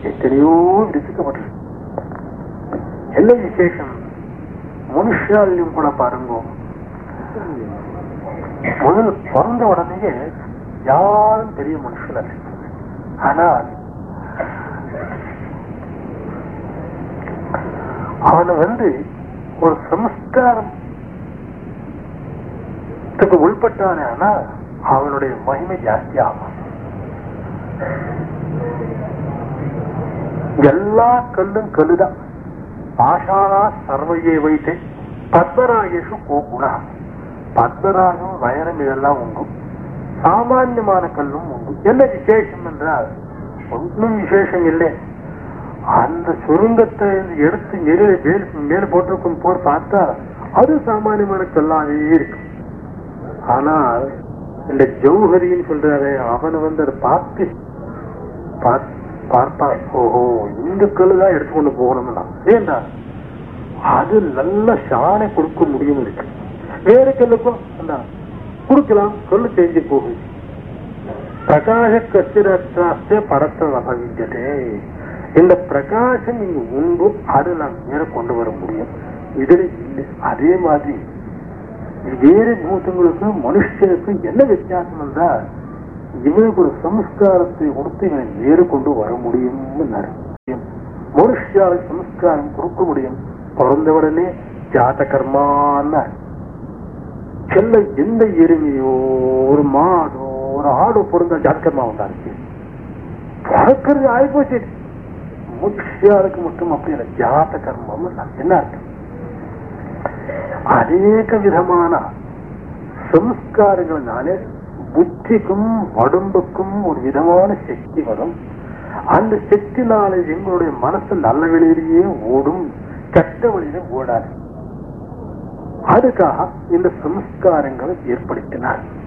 எத்தனையோ விரிக்கப்பட்டிருக்கு. என்ன விசேஷம்? மனுஷாலையும் கூட பாருங்க, முதல் பிறந்த உடனேயே யாரும் பெரிய மனுஷன் அல்ல. ஆனால் அவனை ஒரு சமஸ்காரம் உள்பட்டானே, ஆனா அவனுடைய மகிமை ஜாஸ்தி ஆகும். எல்லா கல்லும் கல்லுதான். பாஷாணா சர்வையே வைத்தே பத்மராகேஷு கோகுணா. பத்மராகம் வயரம் இதெல்லாம் உண்டு. சாமான்யமான கல்லும் உண்டு. என்ன விசேஷம் என்றால் ஒன்றும் விசேஷம் இல்லை. அந்த சுருங்கத்தை எடுத்து மேல போட்டிருக்கும் போர் பார்த்தா அது சாமானியமான கல்லாவே இருக்கு. ஆனால் இந்த ஜௌஹரின்னு சொல்றாரு, அவனை அதை பார்த்து பார்த்தா ஓஹோ இந்த கல்லுதான் எடுத்துக்கொண்டு போகணும்னா, ஏண்டா அது நல்ல சாணை கொடுக்க முடியும் இருக்கு. வேற கல்லுக்கும் கொடுக்கலாம், கல்லு செஞ்சு போகுது. பிரகாச கச்சிரே படத்தை வகிச்சதே. இந்த பிரகாசம் இங்க உண்டு, அது நான் மேல கொண்டு வர முடியும். இதுல இல்லை. அதே மாதிரி வேறு பூதங்களுக்கும் மனுஷனுக்கும் என்ன வித்தியாசம் என்றால், இவனுக்கு ஒரு சம்ஸ்காரத்தை கொடுத்து இவனை வேறு கொண்டு வர முடியும். மனுஷால சம்ஸ்காரம் கொடுக்க முடியும். பிறந்தவுடனே ஜாத கர்மான்னு செல்ல எந்த எருமையோ ஒரு மாடோ ஒரு ஆடோ பிறந்த ஜாத கர்மா உண்டாச்சு. பிறக்கிறது ஆயிப்போச்சு. மனுஷாளுக்கு மட்டும் அப்படி இல்லை. ஜாத கர்மம் என்ன அர்த்தம்? அநேக விதமான சம்ஸ்காரங்களாலே புத்திக்கும் உடம்புக்கும் ஒரு விதமான சக்தி வரும். அந்த சக்தினால எங்களுடைய மனசு நல்ல வழியிலேயே ஓடும், கெட்ட வழியில ஓடாது. அதுக்காக இந்த சம்ஸ்காரங்களை ஏற்படுத்தினார்.